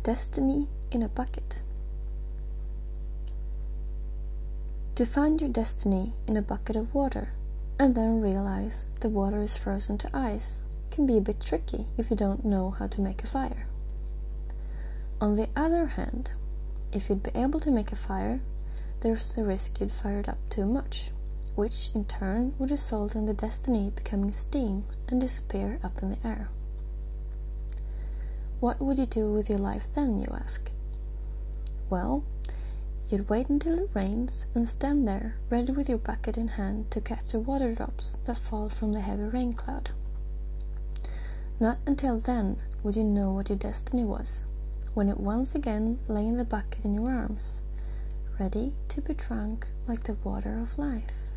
Destiny in a bucket. To find your destiny in a bucket of water and then realize the water is frozen to ice can be a bit tricky if you don't know how to make a fire. On the other hand, if you'd be able to make a fire, there's the risk you'd fire it up too much, which in turn would result in the destiny becoming steam and disappear up in the air. What would you do with your life then, you ask? Well, you'd wait until it rains and stand there ready with your bucket in hand to catch the water drops that fall from the heavy rain cloud. Not until then would you know what your destiny was, when it once again lay in the bucket in your arms, ready to be drunk like the water of life.